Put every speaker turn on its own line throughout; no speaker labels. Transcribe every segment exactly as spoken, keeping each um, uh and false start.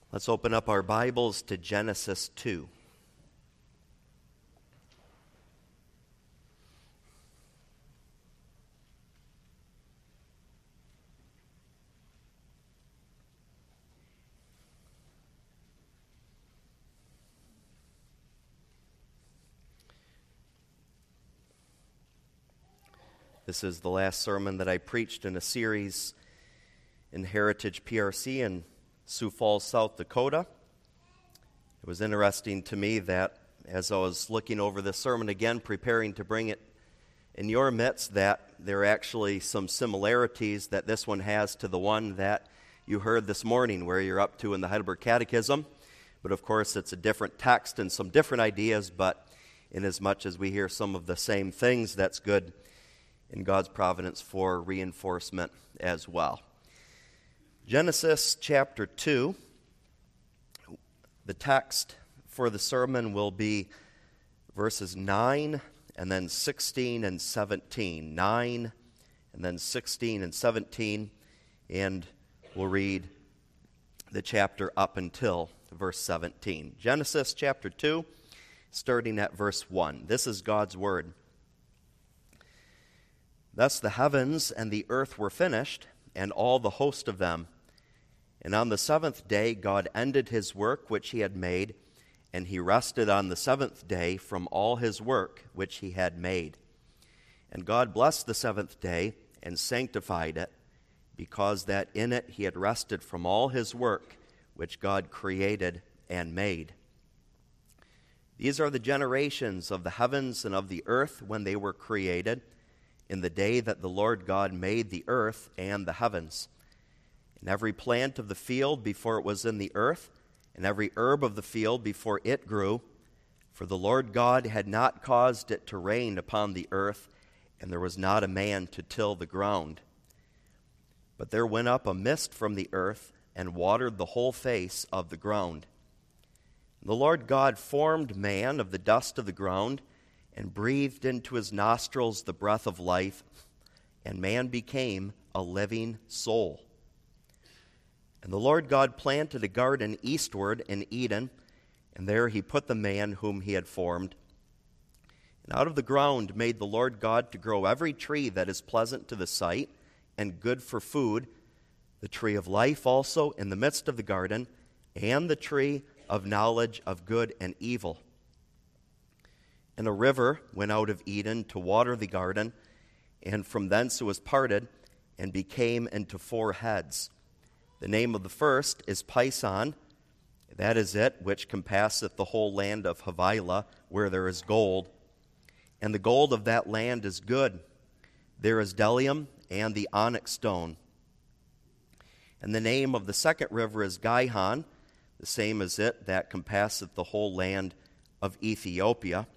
Let's open up our Bibles to Genesis two. This is the last sermon that I preached in a series in Heritage P R C in Sioux Falls, South Dakota. It was interesting to me that as I was looking over this sermon again, preparing to bring it in your midst, that there are actually some similarities that this one has to the one that you heard this morning, where you're up to in the Heidelberg Catechism. But of course, it's a different text and some different ideas, but inasmuch as we hear some of the same things, that's good in God's providence for reinforcement as well. Genesis chapter two, the text for the sermon will be verses nine and then sixteen and seventeen. nine and then sixteen and seventeen, and we'll read the chapter up until verse seventeen. Genesis chapter two, starting at verse one. This is God's word. Thus the heavens and the earth were finished, and all the host of them. And on the seventh day God ended his work which he had made, and he rested on the seventh day from all his work which he had made. And God blessed the seventh day and sanctified it, because that in it he had rested from all his work which God created and made. These are the generations of the heavens and of the earth when they were created, in the day that the Lord God made the earth and the heavens. And every plant of the field before it was in the earth, and every herb of the field before it grew, for the Lord God had not caused it to rain upon the earth, and there was not a man to till the ground. But there went up a mist from the earth, and watered the whole face of the ground. And the Lord God formed man of the dust of the ground, and breathed into his nostrils the breath of life, and man became a living soul. And the Lord God planted a garden eastward in Eden, and there he put the man whom he had formed. And out of the ground made the Lord God to grow every tree that is pleasant to the sight, and good for food, the tree of life also in the midst of the garden, and the tree of knowledge of good and evil. And a river went out of Eden to water the garden, and from thence it was parted, and became into four heads. The name of the first is Pison, that is it which compasseth the whole land of Havilah, where there is gold. And the gold of that land is good. There is bdellium and the onyx stone. And the name of the second river is Gihon, the same as it that compasseth the whole land of Ethiopia.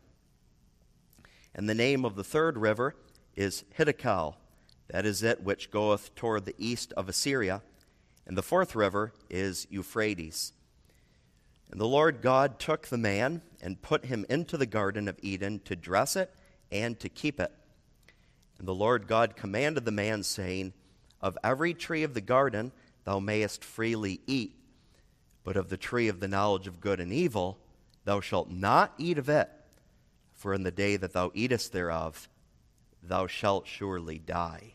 And the name of the third river is Hiddekel, that is it which goeth toward the east of Assyria. And the fourth river is Euphrates. And the Lord God took the man and put him into the garden of Eden to dress it and to keep it. And the Lord God commanded the man, saying, Of every tree of the garden thou mayest freely eat, but of the tree of the knowledge of good and evil thou shalt not eat of it. For in the day that thou eatest thereof, thou shalt surely die.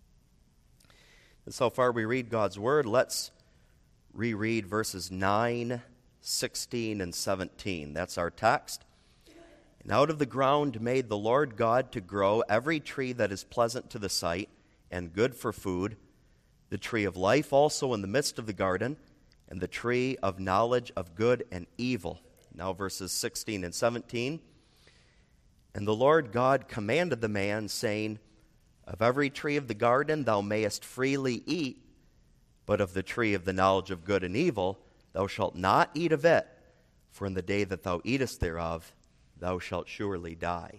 And so far we read God's word. Let's reread verses nine, sixteen, and seventeen. That's our text. And out of the ground made the Lord God to grow every tree that is pleasant to the sight, and good for food, the tree of life also in the midst of the garden, and the tree of knowledge of good and evil. Now verses sixteen and seventeen. And the Lord God commanded the man, saying, Of every tree of the garden thou mayest freely eat, but of the tree of the knowledge of good and evil thou shalt not eat of it, for in the day that thou eatest thereof thou shalt surely die.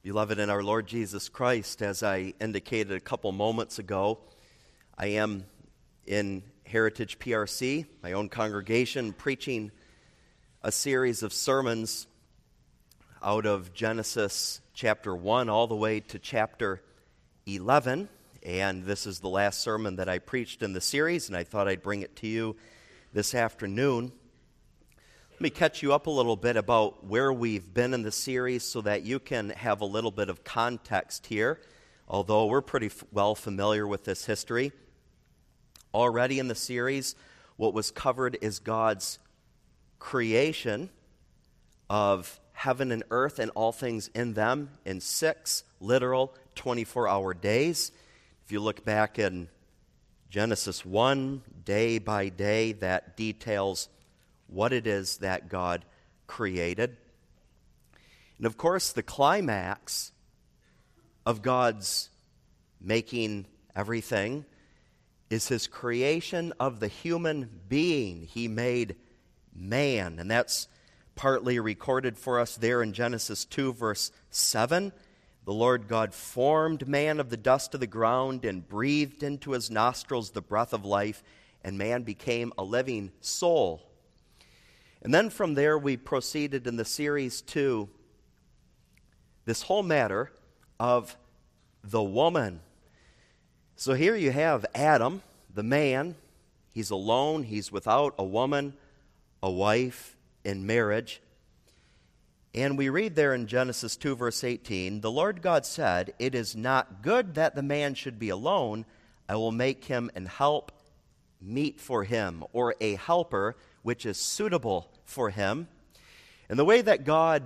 Beloved in our Lord Jesus Christ, as I indicated a couple moments ago, I am in Heritage P R C, my own congregation, preaching a series of sermons out of Genesis chapter one all the way to chapter eleven. And this is the last sermon that I preached in the series, and I thought I'd bring it to you this afternoon. Let me catch you up a little bit about where we've been in the series so that you can have a little bit of context here, although we're pretty f- well familiar with this history. Already in the series, what was covered is God's creation of heaven and earth and all things in them in six literal twenty-four hour days. If you look back in Genesis one, day by day, that details what it is that God created. And of course, the climax of God's making everything is his creation of the human being. He made man, and that's partly recorded for us there in Genesis two, verse seven. The Lord God formed man of the dust of the ground and breathed into his nostrils the breath of life, and man became a living soul. And then from there we proceeded in the series to this whole matter of the woman. So here you have Adam, the man. He's alone. He's without a woman, a wife in marriage. And we read there in Genesis two, verse eighteen, the Lord God said, "It is not good that the man should be alone. I will make him an help meet for him," or a helper which is suitable for him. And the way that God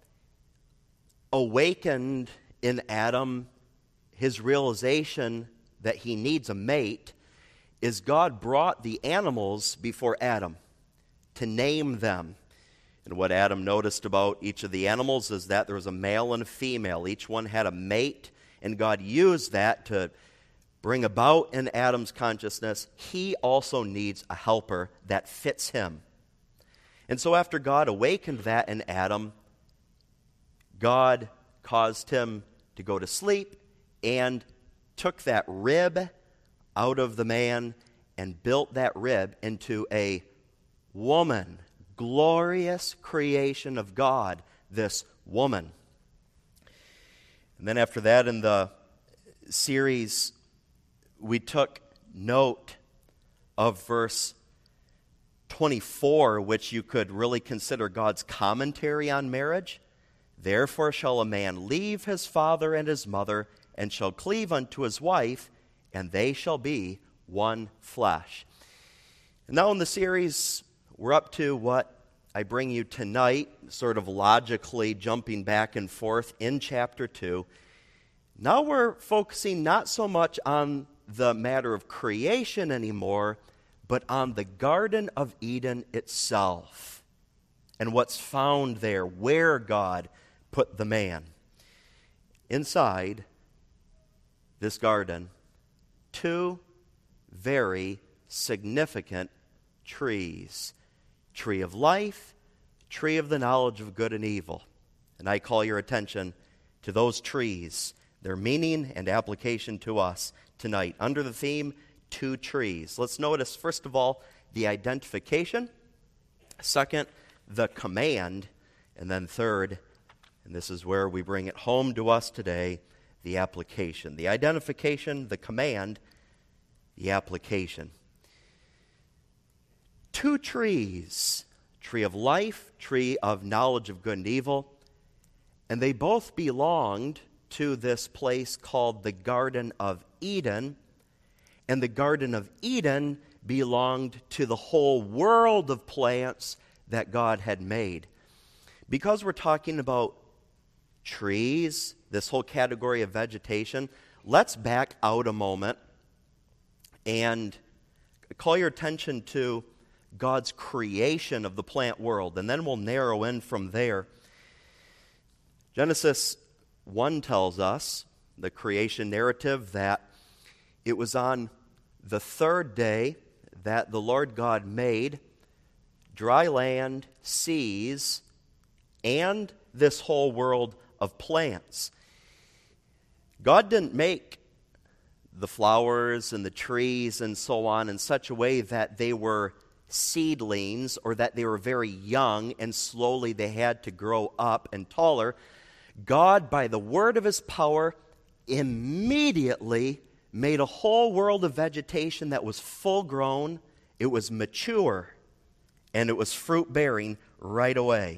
awakened in Adam his realization that he needs a mate is God brought the animals before Adam to name them. And what Adam noticed about each of the animals is that there was a male and a female. Each one had a mate, and God used that to bring about in Adam's consciousness, he also needs a helper that fits him. And so after God awakened that in Adam, God caused him to go to sleep and took that rib out of the man and built that rib into a woman. Glorious creation of God, this woman. And then after that in the series, we took note of verse twenty-four, which you could really consider God's commentary on marriage. Therefore shall a man leave his father and his mother, and shall cleave unto his wife, and they shall be one flesh. And now in the series, we're up to what I bring you tonight, sort of logically jumping back and forth in chapter two. Now we're focusing not so much on the matter of creation anymore, but on the Garden of Eden itself and what's found there, where God put the man. Inside this garden, two very significant trees. Tree of life, tree of the knowledge of good and evil. And I call your attention to those trees, their meaning and application to us tonight, under the theme, two trees. Let's notice, first of all, the identification. Second, the command. And then third, and this is where we bring it home to us today, the application. The identification, the command, the application. Two trees, tree of life, tree of knowledge of good and evil, and they both belonged to this place called the Garden of Eden, and the Garden of Eden belonged to the whole world of plants that God had made. Because we're talking about trees, this whole category of vegetation, let's back out a moment and call your attention to God's creation of the plant world, and then we'll narrow in from there. Genesis one tells us, the creation narrative, that it was on the third day that the Lord God made dry land, seas, and this whole world of plants. God didn't make the flowers and the trees and so on in such a way that they were seedlings or that they were very young and slowly they had to grow up and taller. God, by the word of his power, immediately made a whole world of vegetation that was full grown, it was mature, and it was fruit bearing right away.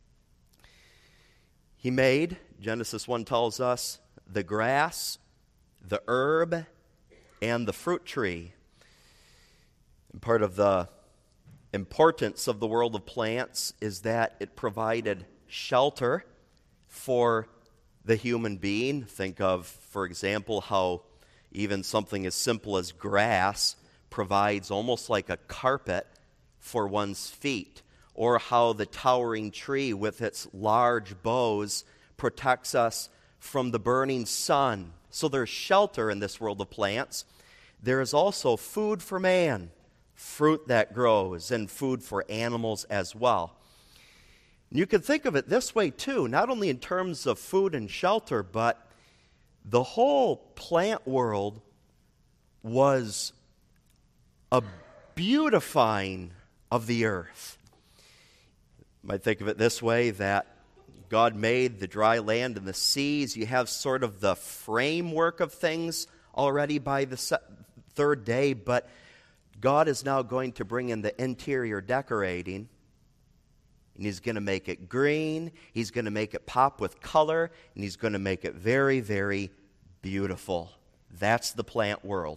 He made, Genesis one tells us, the grass, the herb, and the fruit tree. And part of the importance of the world of plants is that it provided shelter for the human being. Think of, for example, how even something as simple as grass provides almost like a carpet for one's feet, or how the towering tree with its large boughs protects us from the burning sun. So there's shelter in this world of plants. There is also food for man, fruit that grows, and food for animals as well. You can think of it this way too, not only in terms of food and shelter, but the whole plant world was a beautifying of the earth. You might think of it this way, that God made the dry land and the seas. You have sort of the framework of things already by the se- third day, but God is now going to bring in the interior decorating, and he's going to make it green, he's going to make it pop with color, and he's going to make it very, very beautiful. That's the plant world.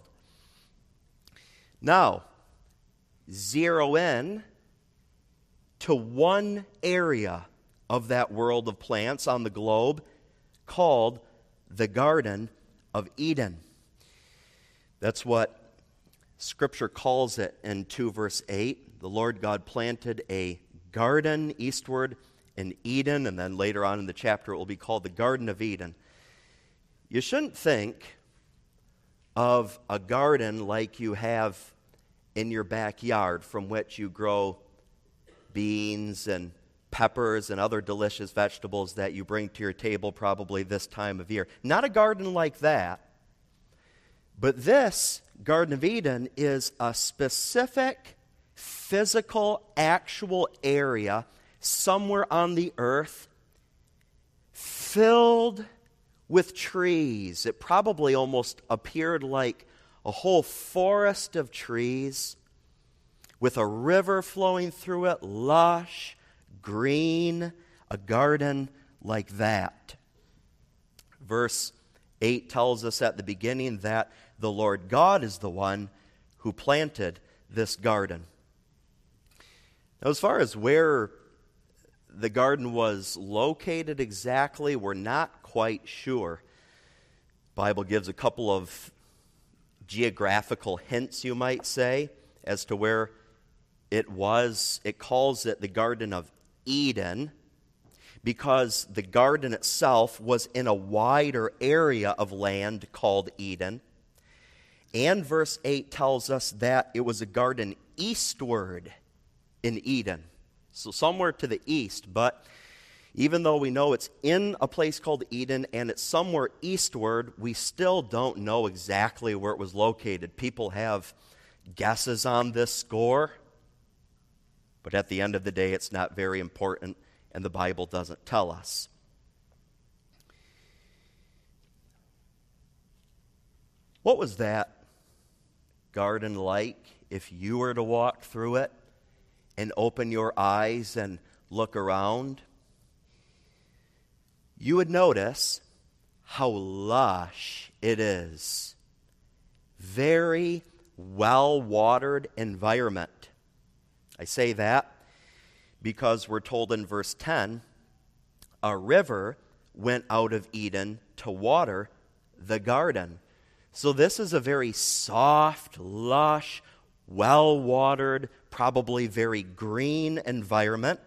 Now, zero in to one area of that world of plants on the globe called the Garden of Eden. That's what Scripture calls it in two verse eight. The Lord God planted a garden eastward in Eden, and then later on in the chapter it will be called the Garden of Eden. You shouldn't think of a garden like you have in your backyard from which you grow beans and peppers and other delicious vegetables that you bring to your table probably this time of year. Not a garden like that, but this Garden of Eden is a specific, physical, actual area somewhere on the earth filled with trees. It probably almost appeared like a whole forest of trees with a river flowing through it, lush, green, a garden like that. Verse eight tells us at the beginning that the Lord God is the one who planted this garden. Now, as far as where the garden was located exactly, we're not quite sure. The Bible gives a couple of geographical hints, you might say, as to where it was. It calls it the Garden of Eden because the garden itself was in a wider area of land called Eden. And verse eight tells us that it was a garden eastward in Eden. So somewhere to the east, but even though we know it's in a place called Eden and it's somewhere eastward, we still don't know exactly where it was located. People have guesses on this score, but at the end of the day, it's not very important, and the Bible doesn't tell us. What was that garden like if you were to walk through it and open your eyes and look around? You would notice how lush it is. Very well-watered environment. I say that because we're told in verse ten, a river went out of Eden to water the garden. So this is a very soft, lush, well-watered, probably very green environment.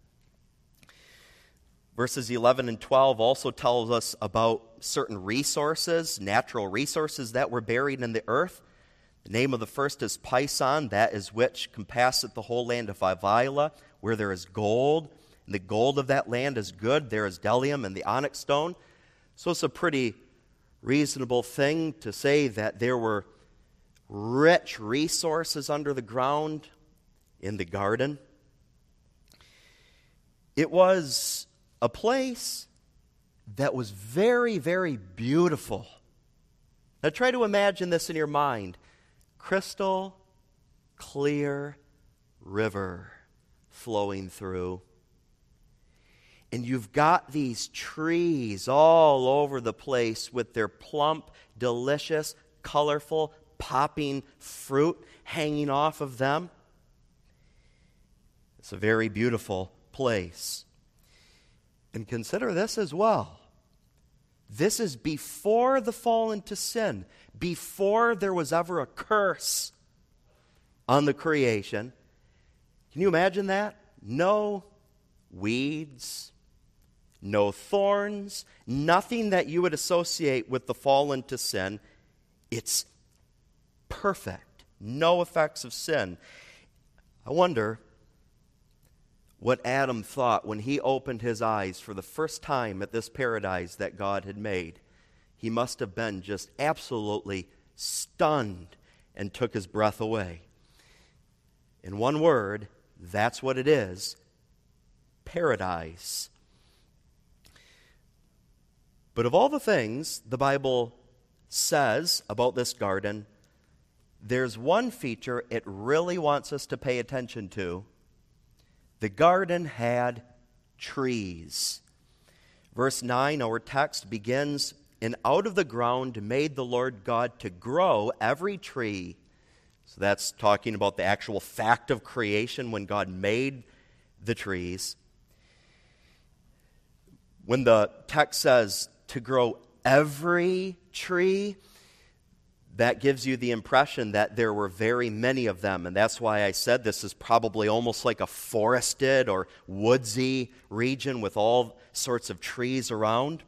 Verses eleven and twelve also tells us about certain resources, natural resources that were buried in the earth. The name of the first is Pison, that is which compasseth the whole land of Havilah, where there is gold, and the gold of that land is good. There is bdellium and the onyx stone. So it's a pretty reasonable thing to say that there were rich resources under the ground in the garden. It was a place that was very, very beautiful. Now try to imagine this in your mind. Crystal clear river flowing through. And you've got these trees all over the place with their plump, delicious, colorful, popping fruit hanging off of them. It's a very beautiful place. And consider this as well. This is before the fall into sin, before there was ever a curse on the creation. Can you imagine that? No weeds, no thorns, nothing that you would associate with the fall into sin. It's perfect. No effects of sin. I wonder what Adam thought when he opened his eyes for the first time at this paradise that God had made. He must have been just absolutely stunned and took his breath away. In one word, that's what it is. Paradise. But of all the things the Bible says about this garden, there's one feature it really wants us to pay attention to. The garden had trees. Verse nine, our text begins, "And out of the ground made the Lord God to grow every tree." So that's talking about the actual fact of creation when God made the trees. When the text says to grow every tree, that gives you the impression that there were very many of them. And that's why I said this is probably almost like a forested or woodsy region with all sorts of trees around.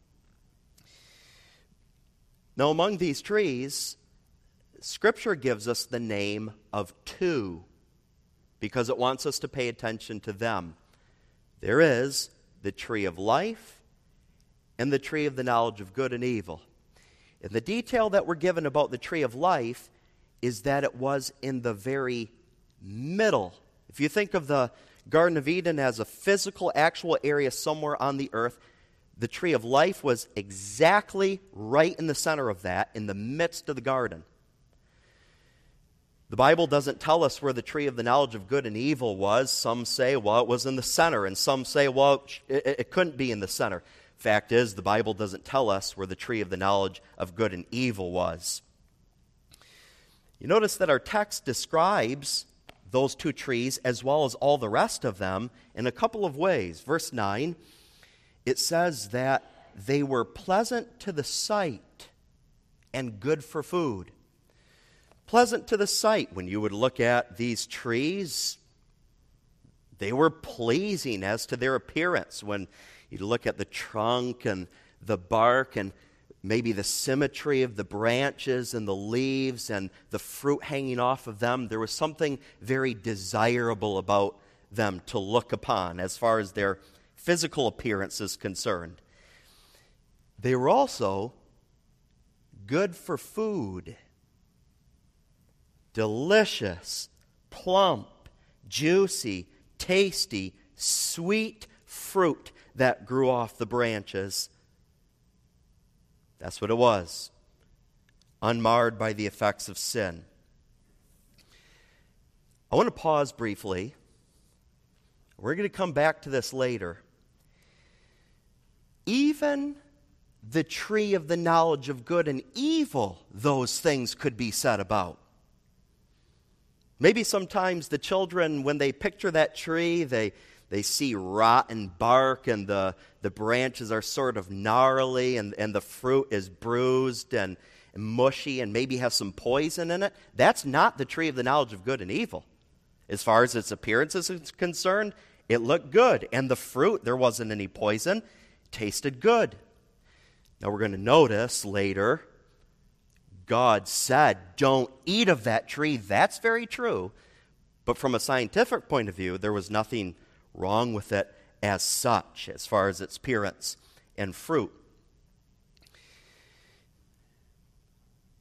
Now, among these trees, Scripture gives us the name of two because it wants us to pay attention to them. There is the tree of life and the tree of the knowledge of good and evil. And the detail that we're given about the tree of life is that it was in the very middle. If you think of the Garden of Eden as a physical, actual area somewhere on the earth, the tree of life was exactly right in the center of that, in the midst of the garden. The Bible doesn't tell us where the tree of the knowledge of good and evil was. Some say, well, it was in the center, and some say, well, it, it couldn't be in the center. Fact is, the Bible doesn't tell us where the tree of the knowledge of good and evil was. You notice that our text describes those two trees as well as all the rest of them in a couple of ways. Verse nine, it says that they were pleasant to the sight and good for food. Pleasant to the sight. When you would look at these trees, they were pleasing as to their appearance. When you look at the trunk and the bark and maybe the symmetry of the branches and the leaves and the fruit hanging off of them, there was something very desirable about them to look upon as far as their physical appearance is concerned. They were also good for food. Delicious, plump, juicy, tasty, sweet fruit that grew off the branches. That's what it was. Unmarred by the effects of sin. I want to pause briefly. We're going to come back to this later. Even the tree of the knowledge of good and evil, those things could be said about. Maybe sometimes the children, when they picture that tree, they They see rotten bark and the, the branches are sort of gnarly and, and the fruit is bruised and, and mushy and maybe has some poison in it. That's not the tree of the knowledge of good and evil. As far as its appearance is concerned, it looked good. And the fruit, there wasn't any poison, tasted good. Now we're going to notice later, God said, don't eat of that tree. That's very true. But from a scientific point of view, there was nothing wrong with it as such, as far as its appearance and fruit.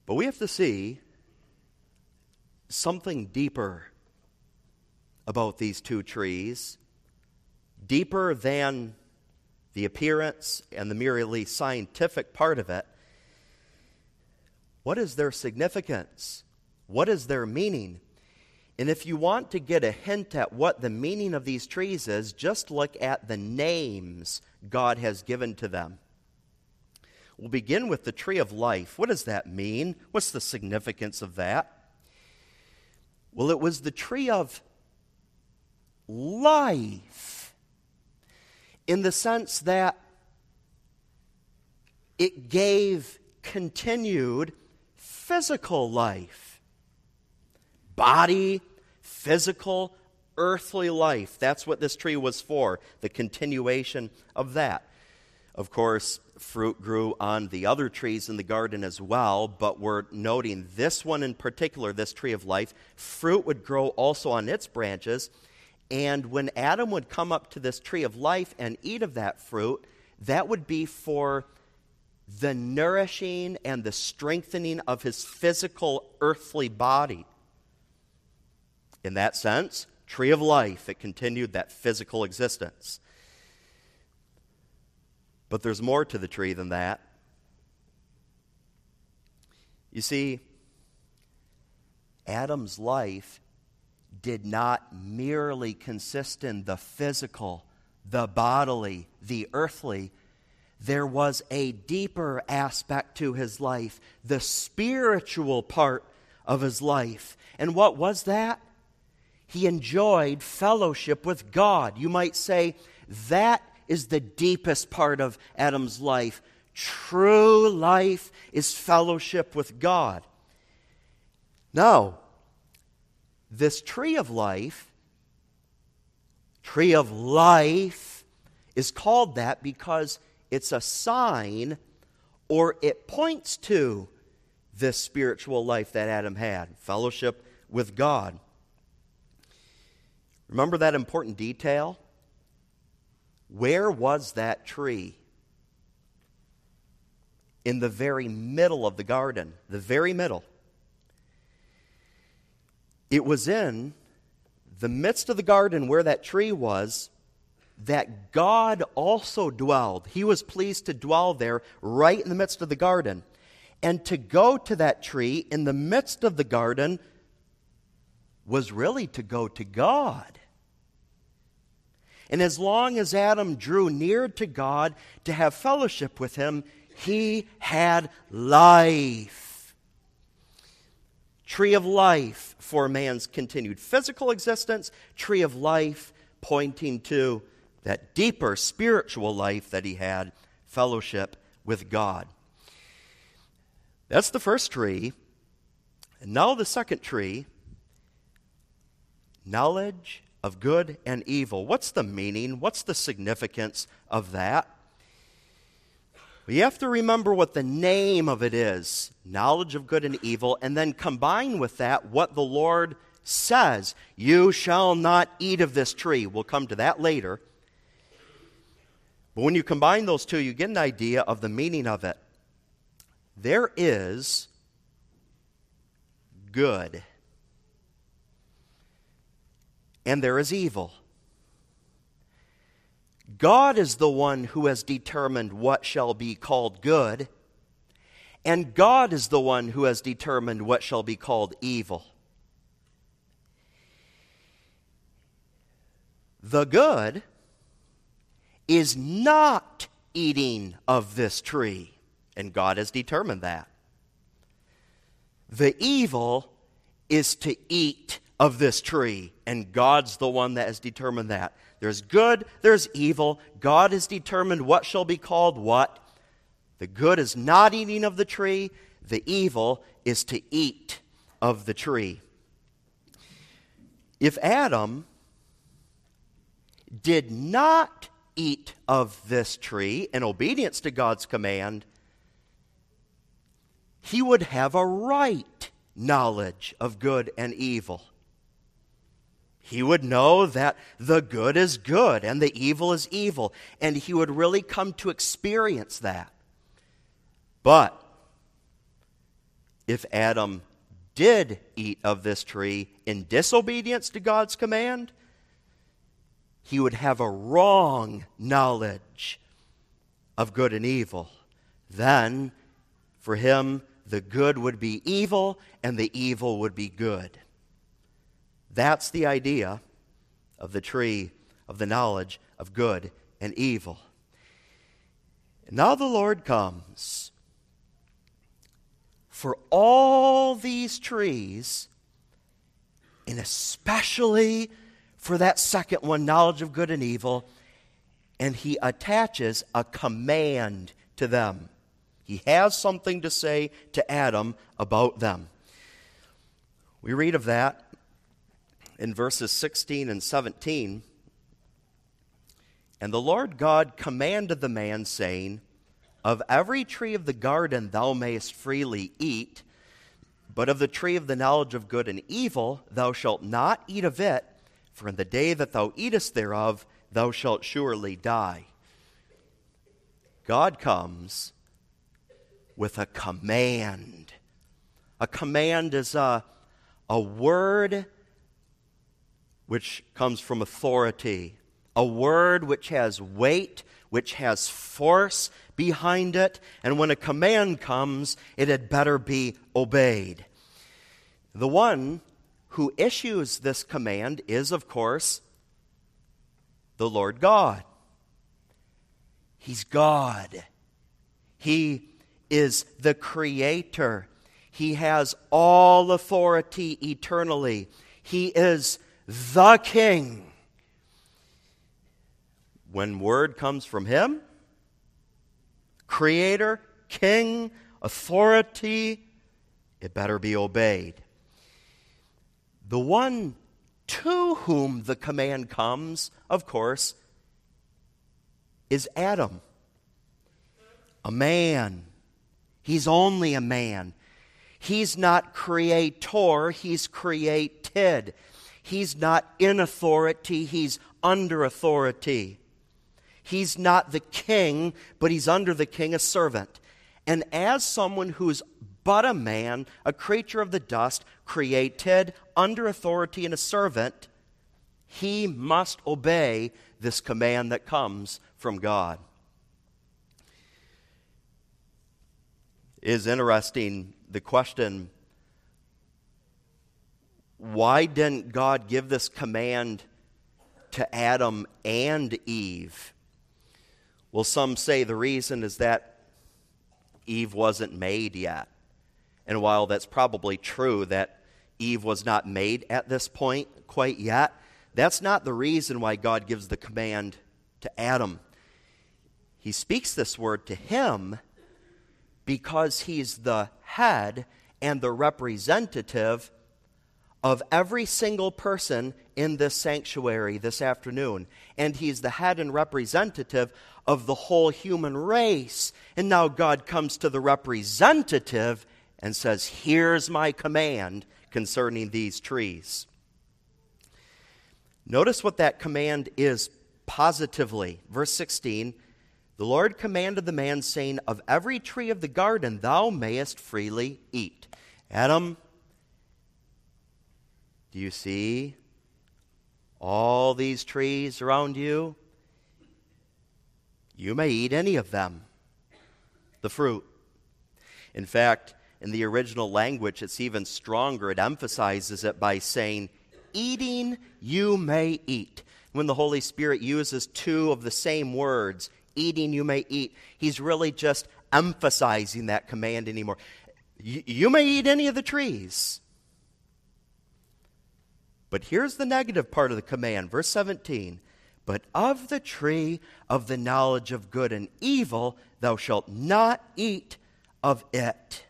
But we have to see something deeper about these two trees, deeper than the appearance and the merely scientific part of it. What is their significance? What is their meaning? And if you want to get a hint at what the meaning of these trees is, just look at the names God has given to them. We'll begin with the tree of life. What does that mean? What's the significance of that? Well, it was the tree of life, in the sense that it gave continued physical life. Body, physical, earthly life. That's what this tree was for, the continuation of that. Of course, fruit grew on the other trees in the garden as well, but we're noting this one in particular, this tree of life. Fruit would grow also on its branches, and when Adam would come up to this tree of life and eat of that fruit, that would be for the nourishing and the strengthening of his physical earthly body. In that sense, tree of life, it continued that physical existence. But there's more to the tree than that. You see, Adam's life did not merely consist in the physical, the bodily, the earthly. There was a deeper aspect to his life, the spiritual part of his life. And what was that? He enjoyed fellowship with God. You might say that is the deepest part of Adam's life. True life is fellowship with God. Now, this tree of life, tree of life, is called that because it's a sign, or it points to this spiritual life that Adam had, fellowship with God. Remember that important detail? Where was that tree? In the very middle of the garden, the very middle. It was in the midst of the garden where that tree was that God also dwelled. He was pleased to dwell there right in the midst of the garden. And to go to that tree in the midst of the garden was really to go to God. And as long as Adam drew near to God to have fellowship with him, he had life. Tree of life for man's continued physical existence, tree of life pointing to that deeper spiritual life that he had, fellowship with God. That's the first tree. And now the second tree, knowledge of good and evil. What's the meaning? What's the significance of that? You have to remember what the name of it is, knowledge of good and evil, and then combine with that what the Lord says. You shall not eat of this tree. We'll come to that later. But when you combine those two, you get an idea of the meaning of it. There is good, and there is evil. God is the one who has determined what shall be called good, and God is the one who has determined what shall be called evil. The good is not eating of this tree, and God has determined that. The evil is to eat of this tree, and God's the one that has determined that. There's good, there's evil. God has determined what shall be called what. The good is not eating of the tree. The evil is to eat of the tree. If Adam did not eat of this tree in obedience to God's command, he would have a right knowledge of good and evil. He would know that the good is good and the evil is evil, and he would really come to experience that. But if Adam did eat of this tree in disobedience to God's command, he would have a wrong knowledge of good and evil. Then, for him, the good would be evil and the evil would be good. That's the idea of the tree of the knowledge of good and evil. And now the Lord comes. For all these trees, and especially for that second one, knowledge of good and evil, and he attaches a command to them. He has something to say to Adam about them. We read of that in verses sixteen and seventeen. And the Lord God commanded the man, saying, of every tree of the garden thou mayest freely eat, but of the tree of the knowledge of good and evil thou shalt not eat of it, for in the day that thou eatest thereof thou shalt surely die. God comes with a command. A command is a, a word which comes from authority, a word which has weight, which has force behind it, and when a command comes, it had better be obeyed. The one who issues this command is, of course, the Lord God. He's God. He is the Creator. He has all authority eternally. He is the King. When word comes from Him, Creator, King, authority, it better be obeyed. The one to whom the command comes, of course, is Adam. A man. He's only a man. He's not creator, he's created. He's not in authority, he's under authority. He's not the king, but he's under the king, a servant. And as someone who's but a man, a creature of the dust, created, under authority, and a servant, he must obey this command that comes from God. It is interesting, the question, why didn't God give this command to Adam and Eve? Well, some say the reason is that Eve wasn't made yet. And while that's probably true that Eve was not made at this point quite yet, that's not the reason why God gives the command to Adam. He speaks this word to him because he's the head and the representative of every single person in this sanctuary this afternoon. And he's the head and representative of the whole human race. And now God comes to the representative and says, here's my command concerning these trees. Notice what that command is positively. Verse sixteen, the Lord commanded the man, saying, of every tree of the garden thou mayest freely eat. Adam, do you see all these trees around you? You may eat any of them, the fruit. In fact, in the original language, it's even stronger. It emphasizes it by saying, eating you may eat. When the Holy Spirit uses two of the same words, eating you may eat, he's really just emphasizing that command anymore. You, you may eat any of the trees. But here's the negative part of the command, verse seventeen. But of the tree of the knowledge of good and evil, thou shalt not eat of it.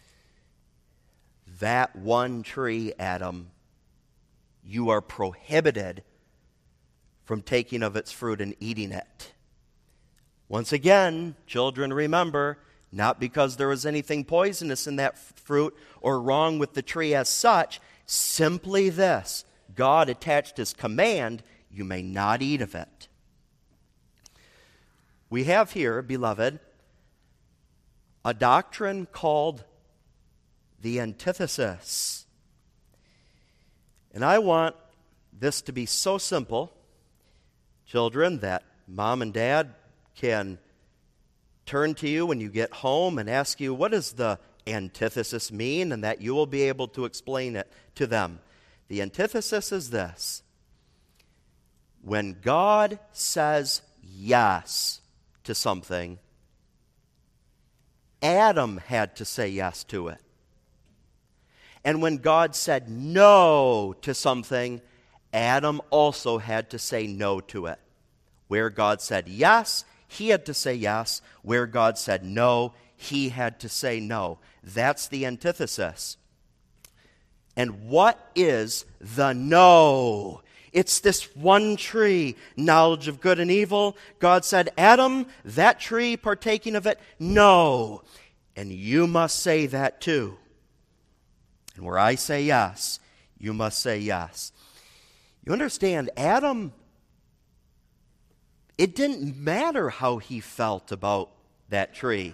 That one tree, Adam, you are prohibited from taking of its fruit and eating it. Once again, children, remember, not because there was anything poisonous in that fruit or wrong with the tree as such, simply this: God attached his command, you may not eat of it. We have here, beloved, a doctrine called the antithesis. And I want this to be so simple, children, that mom and dad can turn to you when you get home and ask you, what does the antithesis mean? And that you will be able to explain it to them. The antithesis is this: when God says yes to something, Adam had to say yes to it. And when God said no to something, Adam also had to say no to it. Where God said yes, he had to say yes. Where God said no, he had to say no. That's the antithesis. And what is the no? It's this one tree, knowledge of good and evil. God said, Adam, that tree, partaking of it, no. And you must say that too. And where I say yes, you must say yes. You understand, Adam, it didn't matter how he felt about that tree.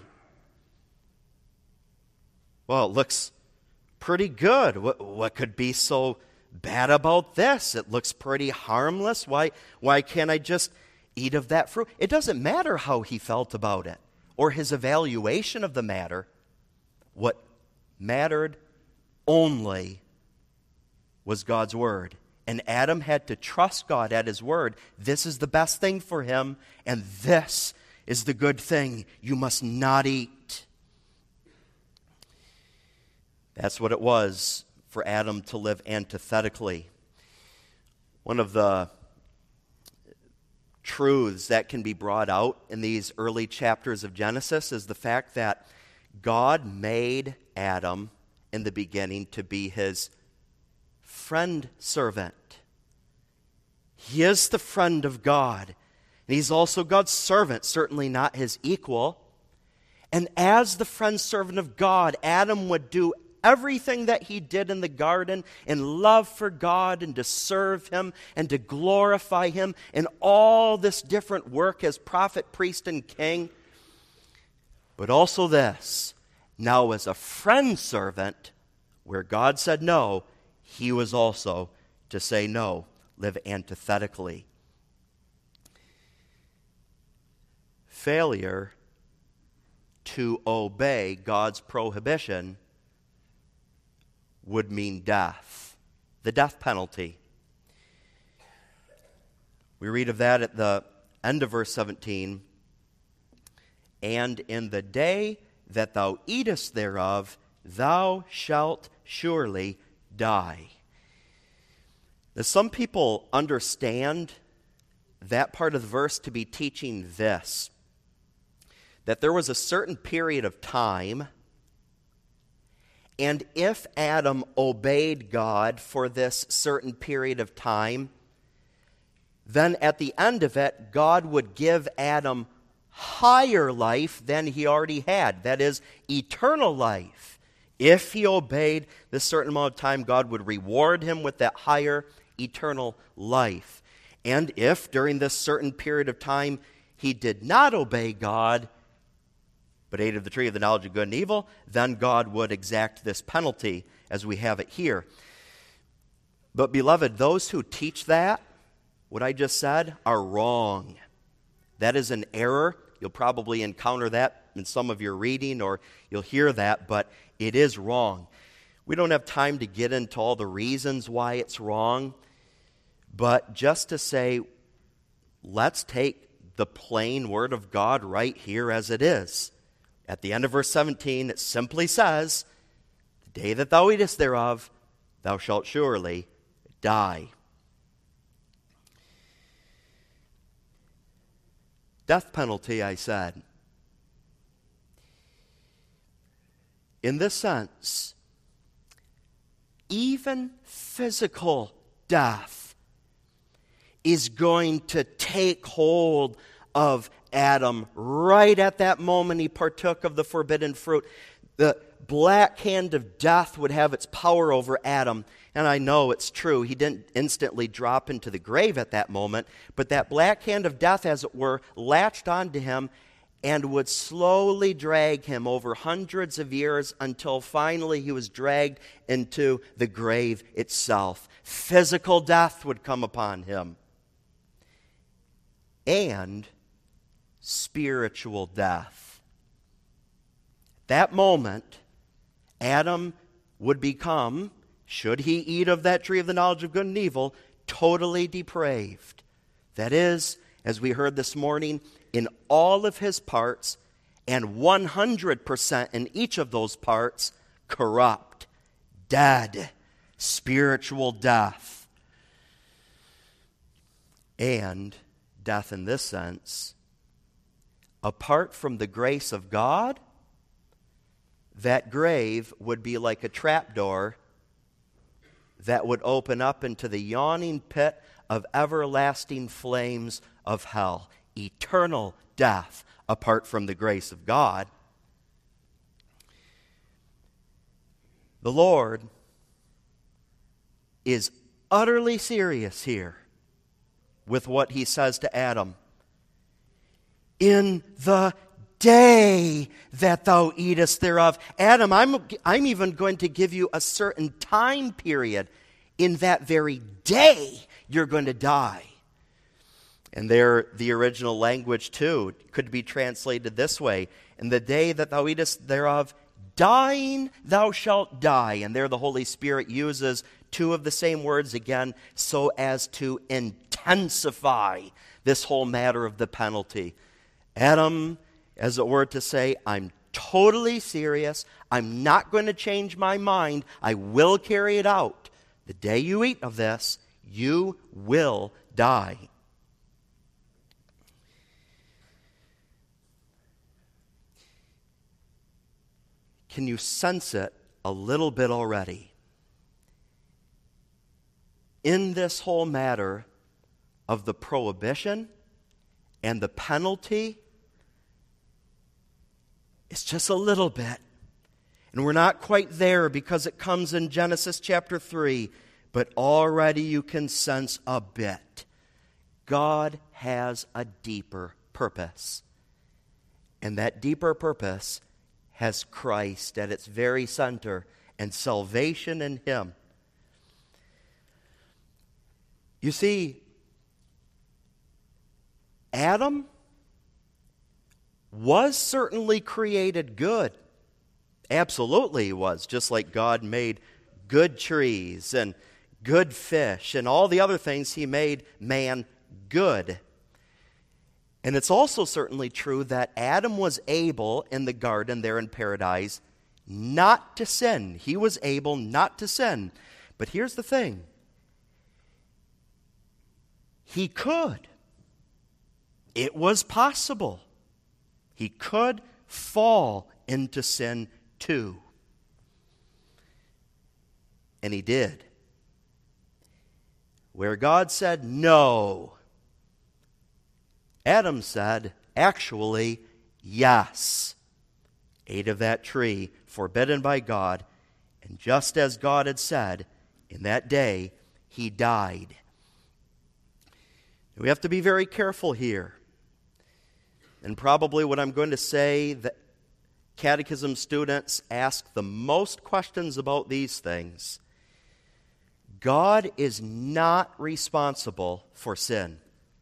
Well, it looks pretty good. What, what could be so bad about this? It looks pretty harmless. Why, why can't I just eat of that fruit? It doesn't matter how he felt about it or his evaluation of the matter. What mattered only was God's word. And Adam had to trust God at his word. This is the best thing for him, and this is the good thing you must not eat. That's what it was for Adam to live antithetically. One of the truths that can be brought out in these early chapters of Genesis is the fact that God made Adam in the beginning to be his friend servant. He is the friend of God. And he's also God's servant, certainly not his equal. And as the friend servant of God, Adam would do everything that he did in the garden in love for God and to serve him and to glorify him in all this different work as prophet, priest, and king. But also this, now as a friend servant, where God said no, he was also to say no, live antithetically. Failure to obey God's prohibition would mean death, the death penalty. We read of that at the end of verse seventeen. And in the day that thou eatest thereof, thou shalt surely die. Now, some people understand that part of the verse to be teaching this, that there was a certain period of time, and if Adam obeyed God for this certain period of time, then at the end of it, God would give Adam higher life than he already had. That is, eternal life. If he obeyed this certain amount of time, God would reward him with that higher eternal life. And if during this certain period of time he did not obey God, but ate of the tree of the knowledge of good and evil, then God would exact this penalty as we have it here. But beloved, those who teach that, what I just said, are wrong. That is an error. You'll probably encounter that in some of your reading, or you'll hear that, but it is wrong. We don't have time to get into all the reasons why it's wrong, but just to say, let's take the plain word of God right here as it is. At the end of verse seventeen, it simply says, the day that thou eatest thereof, thou shalt surely die. Death penalty, I said. In this sense, even physical death is going to take hold of Adam right at that moment he partook of the forbidden fruit. The black hand of death would have its power over Adam. And I know it's true. He didn't instantly drop into the grave at that moment. But that black hand of death, as it were, latched onto him. and would slowly drag him over hundreds of years until finally he was dragged into the grave itself. Physical death would come upon him. And spiritual death. At that moment, Adam would become, should he eat of that tree of the knowledge of good and evil, totally depraved. That is, as we heard this morning, in all of his parts, and one hundred percent in each of those parts, corrupt, dead, spiritual death. And death in this sense, apart from the grace of God, that grave would be like a trapdoor that would open up into the yawning pit of everlasting flames of hell. Eternal death apart from the grace of God. The Lord is utterly serious here with what he says to Adam. In the day that thou eatest thereof. Adam, I'm, I'm even going to give you a certain time period. In that very day, you're going to die. And there, the original language, too, could be translated this way. In the day that thou eatest thereof, dying thou shalt die. And there the Holy Spirit uses two of the same words again so as to intensify this whole matter of the penalty. Adam, as it were to say, I'm totally serious. I'm not going to change my mind. I will carry it out. The day you eat of this, you will die. Can you sense it a little bit already? In this whole matter of the prohibition and the penalty, it's just a little bit. And we're not quite there because it comes in Genesis chapter three, but already you can sense a bit. God has a deeper purpose. And that deeper purpose has Christ at its very center and salvation in him. You see, Adam was certainly created good. Absolutely he was, just like God made good trees and good fish and all the other things he made man good. And it's also certainly true that Adam was able in the garden there in paradise not to sin. He was able not to sin. But here's the thing. He could. It was possible. He could fall into sin too. And he did. Where God said no, Adam said, actually, yes. Ate of that tree forbidden by God, and just as God had said, in that day he died. We have to be very careful here. And probably what I'm going to say, that catechism students ask the most questions about these things. God is not responsible for sin.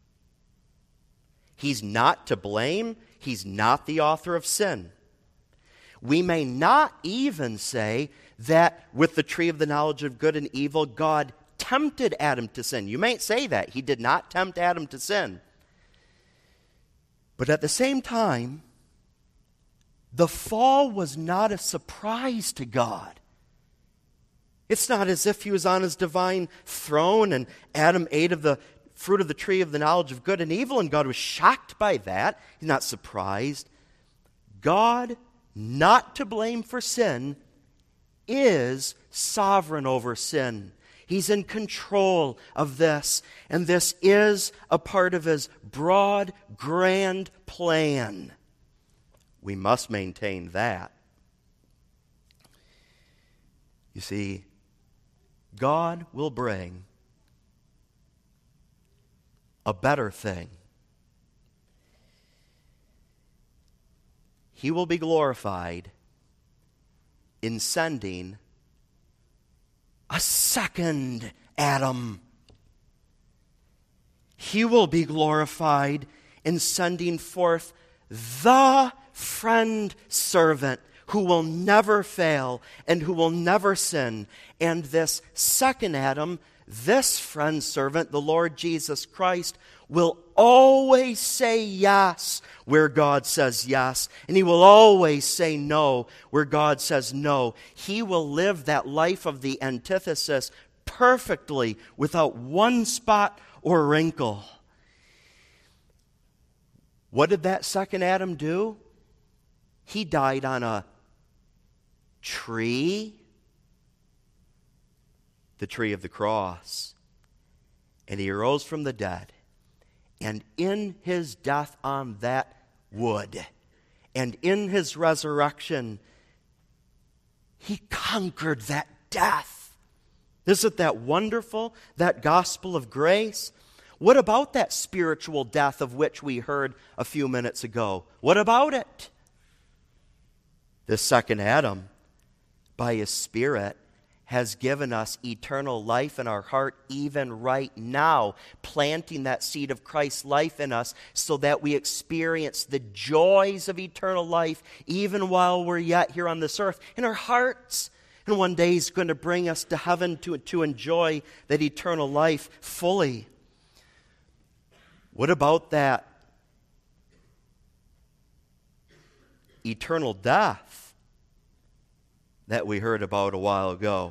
He's not to blame. He's not the author of sin. We may not even say that with the tree of the knowledge of good and evil, God tempted Adam to sin. You may say that. He did not tempt Adam to sin. But at the same time, the fall was not a surprise to God. It's not as if he was on his divine throne and Adam ate of the fruit of the tree of the knowledge of good and evil, and God was shocked by that. He's not surprised. God, not to blame for sin, is sovereign over sin. He's in control of this, and this is a part of his broad, grand plan. We must maintain that. You see, God will bring a better thing. He will be glorified in sending a second Adam. He will be glorified in sending forth the friend servant who will never fail and who will never sin. And this second Adam, this friend servant, the Lord Jesus Christ, will always say yes where God says yes, and he will always say no where God says no. He will live that life of the antithesis perfectly without one spot or wrinkle. What did that second Adam do? He died on a tree, the tree of the cross, and he arose from the dead. And in his death on that wood, and in his resurrection, he conquered that death. Isn't that wonderful, that gospel of grace? What about that spiritual death of which we heard a few minutes ago? What about it? The second Adam, by his Spirit, has given us eternal life in our heart even right now, planting that seed of Christ's life in us so that we experience the joys of eternal life even while we're yet here on this earth in our hearts. And one day he's going to bring us to heaven to, to enjoy that eternal life fully. What about that eternal death that we heard about a while ago?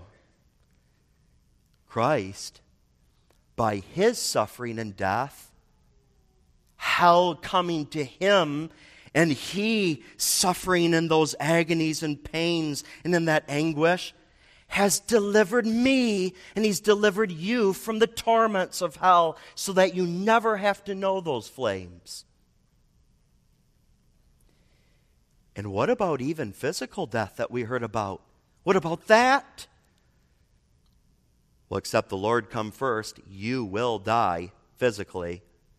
Christ, by his suffering and death, hell coming to him, and he suffering in those agonies and pains and in that anguish, has delivered me, and he's delivered you from the torments of hell so that you never have to know those flames. And what about even physical death that we heard about? What about that? Well, except the Lord come first, you will die physically.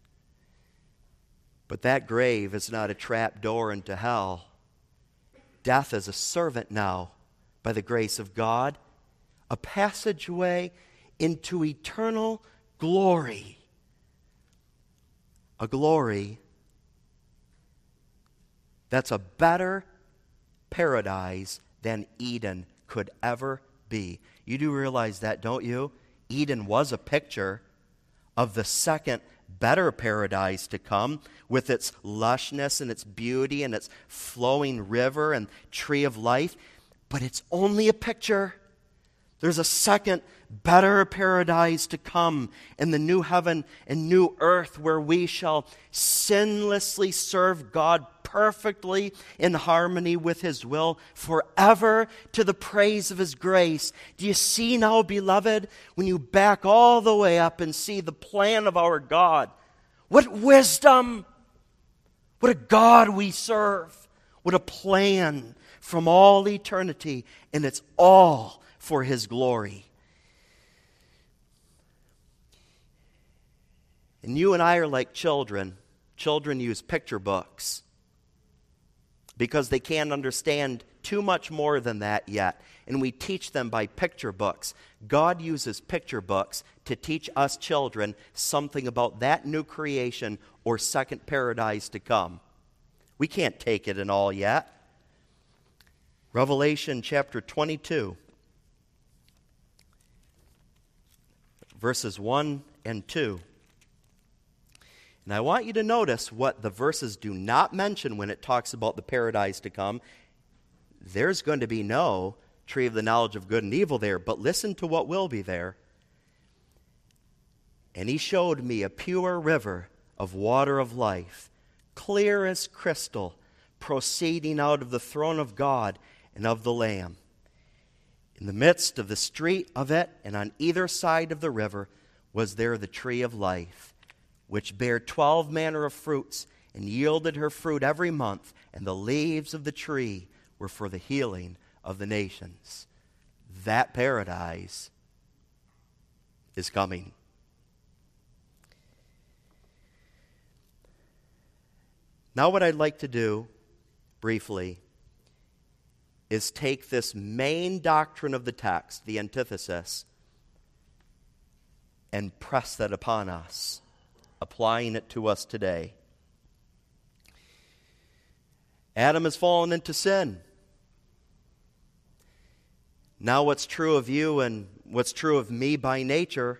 But that grave is not a trap door into hell. Death is a servant now, by the grace of God, a passageway into eternal glory. A glory that's a better paradise than Eden could ever be. You do realize that, don't you? Eden was a picture of the second better paradise to come, with its lushness and its beauty and its flowing river and tree of life. But it's only a picture. There's a second better paradise to come in the new heaven and new earth, where we shall sinlessly serve God perfectly in harmony with his will forever, to the praise of his grace. Do you see now, beloved, when you back all the way up and see the plan of our God? What wisdom! What a God we serve! What a plan from all eternity, and it's all for his glory. And you and I are like children. Children use picture books because they can't understand too much more than that yet. And we teach them by picture books. God uses picture books to teach us children something about that new creation or second paradise to come. We can't take it in all yet. Revelation chapter twenty-two, verses one and two. And I want you to notice what the verses do not mention when it talks about the paradise to come. There's going to be no tree of the knowledge of good and evil there, but listen to what will be there. And he showed me a pure river of water of life, clear as crystal, proceeding out of the throne of God and of the Lamb. In the midst of the street of it, and on either side of the river, was there the tree of life, which bare twelve manner of fruits, and yielded her fruit every month, and the leaves of the tree were for the healing of the nations. That paradise is coming. Now what I'd like to do, briefly is take this main doctrine of the text, the antithesis, and press that upon us, applying it to us today. Adam has fallen into sin. Now what's true of you and what's true of me by nature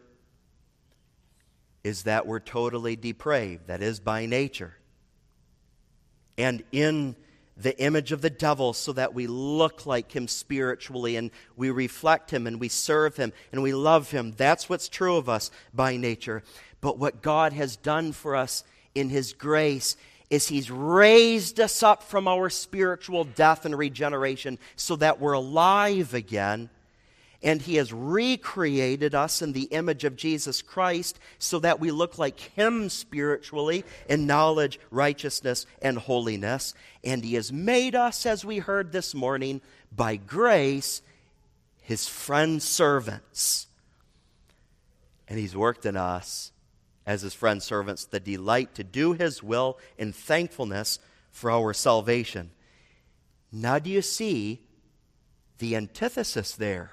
is that we're totally depraved. That is by nature. And in the image of the devil, so that we look like him spiritually and we reflect him and we serve him and we love him. That's what's true of us by nature. But what God has done for us in his grace is he's raised us up from our spiritual death and regeneration so that we're alive again. And he has recreated us in the image of Jesus Christ so that we look like him spiritually in knowledge, righteousness, and holiness. And he has made us, as we heard this morning, by grace, his friend servants. And he's worked in us as his friend servants the delight to do his will in thankfulness for our salvation. Now do you see the antithesis there?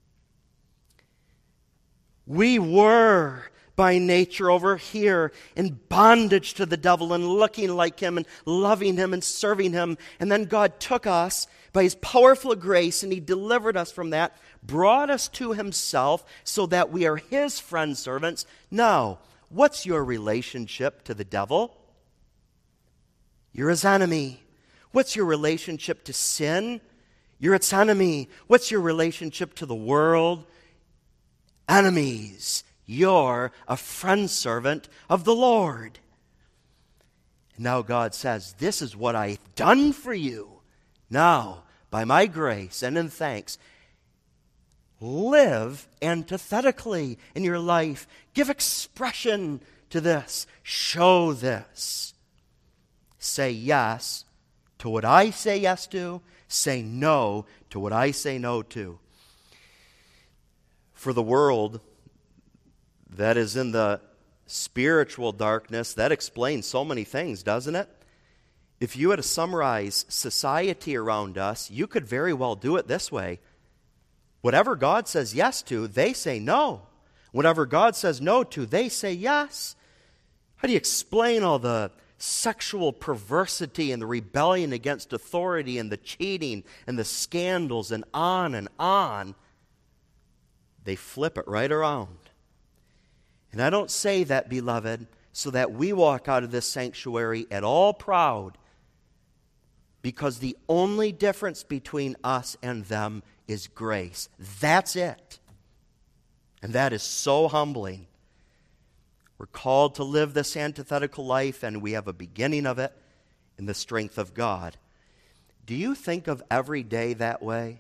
We were by nature over here in bondage to the devil and looking like him and loving him and serving him. And then God took us by his powerful grace and he delivered us from that, brought us to himself so that we are his friend servants. Now, what's your relationship to the devil? You're his enemy. What's your relationship to sin? You're its enemy. What's your relationship to the world? Enemies. You're a friend servant of the Lord. Now God says, this is what I've done for you. Now, by my grace and in thanks, live antithetically in your life. Give expression to this. Show this. Say yes to what I say yes to. Say no to what I say no to. For the world that is in the spiritual darkness, that explains so many things, doesn't it? If you had to summarize society around us, you could very well do it this way. Whatever God says yes to, they say no. Whatever God says no to, they say yes. How do you explain all the sexual perversity and the rebellion against authority and the cheating and the scandals and on and on? They flip it right around. And I don't say that, beloved, so that we walk out of this sanctuary at all proud, because the only difference between us and them is grace. That's it. And that is so humbling. We're called to live this antithetical life, and we have a beginning of it in the strength of God. Do you think of every day that way?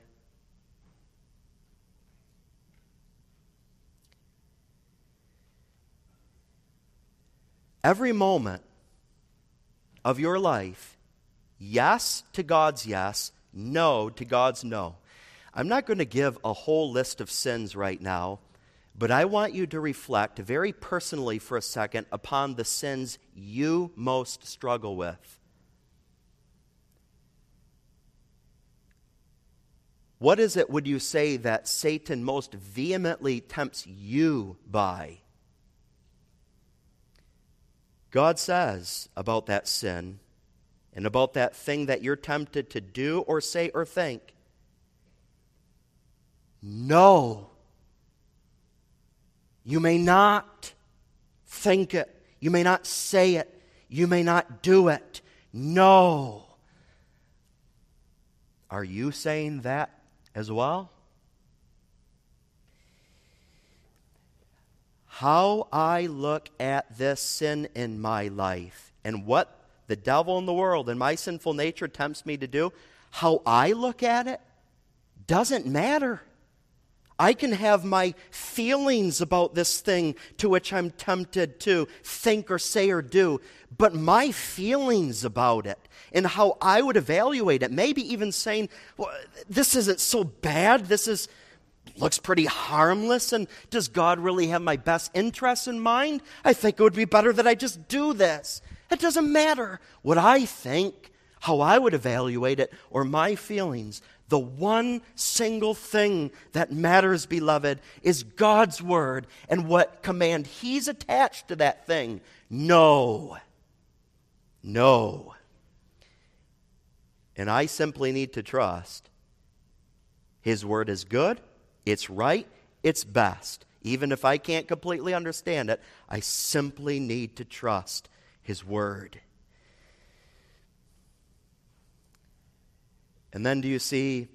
Every moment of your life, yes to God's yes, no to God's no. I'm not going to give a whole list of sins right now, but I want you to reflect very personally for a second upon the sins you most struggle with. What is it, would you say, that Satan most vehemently tempts you by? God says about that sin and about that thing that you're tempted to do or say or think, no. You may not think it. You may not say it. You may not do it. No. Are you saying that as well? How I look at this sin in my life and what the devil in the world and my sinful nature tempts me to do, how I look at it doesn't matter. I can have my feelings about this thing to which I'm tempted to think or say or do, but my feelings about it and how I would evaluate it, maybe even saying, well, this isn't so bad, this is looks pretty harmless, and does God really have my best interests in mind? I think it would be better that I just do this. It doesn't matter what I think. how I would evaluate it, or my feelings. The one single thing that matters, beloved, is God's word and what command He's attached to that thing. No. No. And I simply need to trust His word is good, it's right, it's best. Even if I can't completely understand it, I simply need to trust His word. And then do you see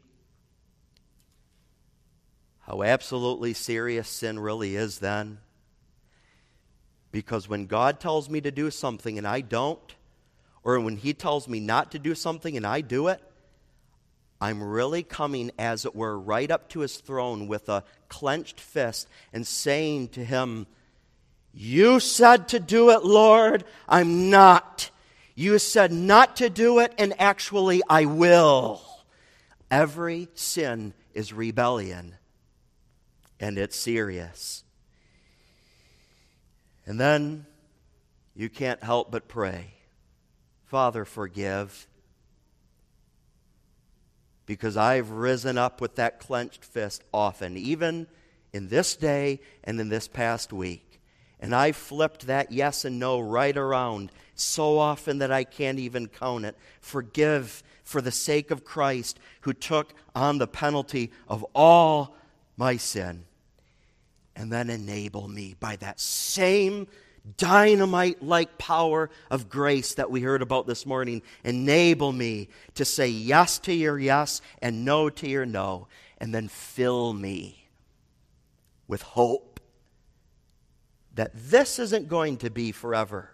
how absolutely serious sin really is then? Because when God tells me to do something and I don't, or when He tells me not to do something and I do it, I'm really coming, as it were, right up to His throne with a clenched fist and saying to Him, "You said to do it, Lord. I'm not. You said not to do it, and actually I will." Every sin is rebellion, and it's serious. And then you can't help but pray, "Father, forgive." Because I've risen up with that clenched fist often, even in this day and in this past week. And I've flipped that yes and no right around so often that I can't even count it. Forgive for the sake of Christ, who took on the penalty of all my sin. And then enable me by that same dynamite-like power of grace that we heard about this morning. Enable me to say yes to your yes and no to your no. And then fill me with hope that this isn't going to be forever,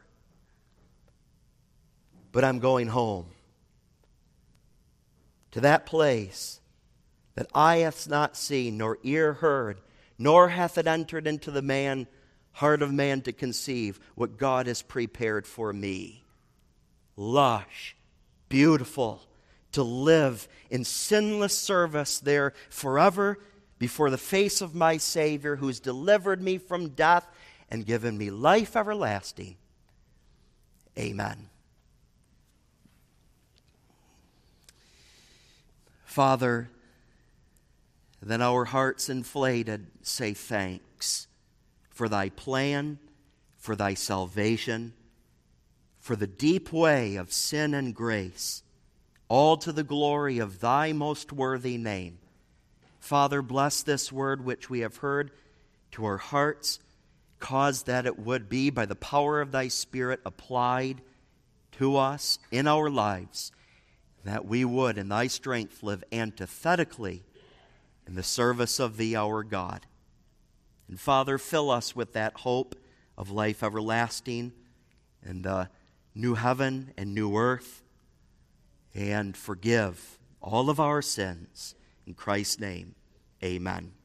but I'm going home to that place that eye hath not seen, nor ear heard, nor hath it entered into the man heart of man to conceive what God has prepared for me. Lush, beautiful, to live in sinless service there forever before the face of my Savior, who's delivered me from death and given me life everlasting. Amen. Father, then our hearts inflated say thanks for Thy plan, for Thy salvation, for the deep way of sin and grace, all to the glory of Thy most worthy name. Father, bless this word which we have heard to our hearts. Cause that it would be, by the power of Thy Spirit, applied to us in our lives, that we would, in Thy strength, live antithetically in the service of Thee, our God. And Father, fill us with that hope of life everlasting and the new heaven and new earth, and forgive all of our sins. In Christ's name, amen.